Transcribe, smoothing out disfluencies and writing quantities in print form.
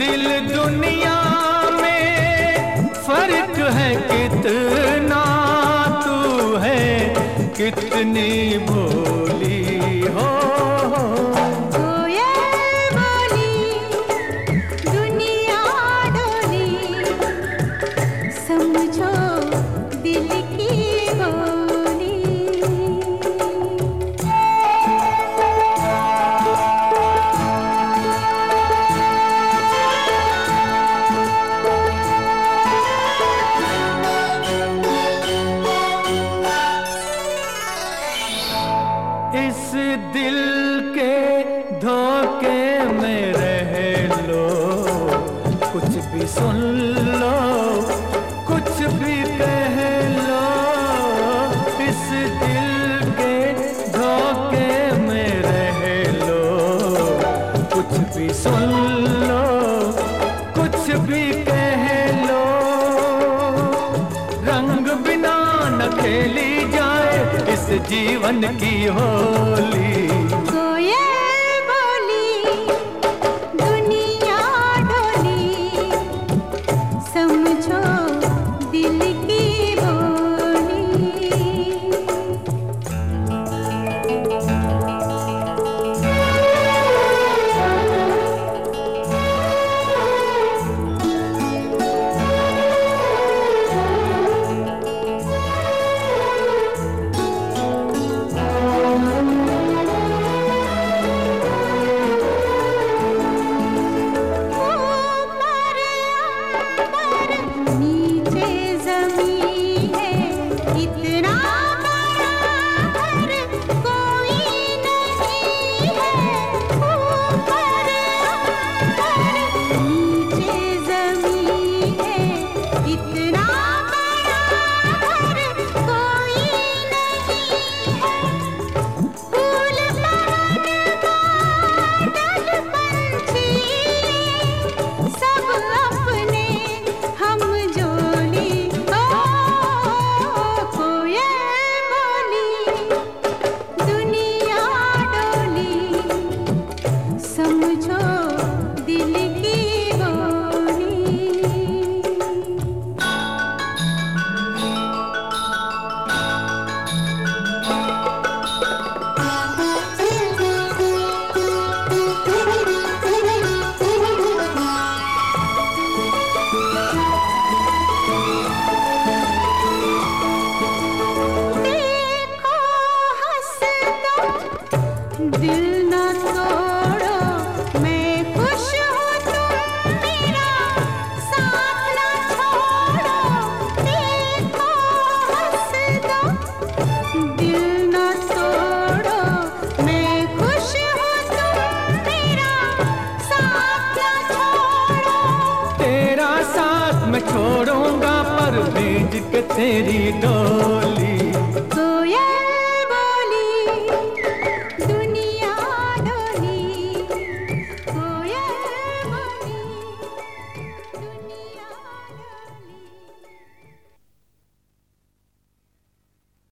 दिल दुनिया में फर्क है कितना, तू है कितनी भोली हो। इस दिल के धोखे में रह लो, कुछ भी सुन लो, कुछ भी कह लो। इस दिल के धोखे में रह लो, कुछ भी सुन लो, कुछ भी कह लो। रंग बिना न खेली जाए इस जीवन की होली। दिल न तोड़ो, मैं खुश हूँ तुम मेरा साथ न छोड़ो। देखो हंस दो, दिल न तोड़ो, मैं खुश हूँ तुम मेरा साथ न छोड़ो। तेरा साथ मैं छोड़ूंगा पर भेज के तेरी डोली।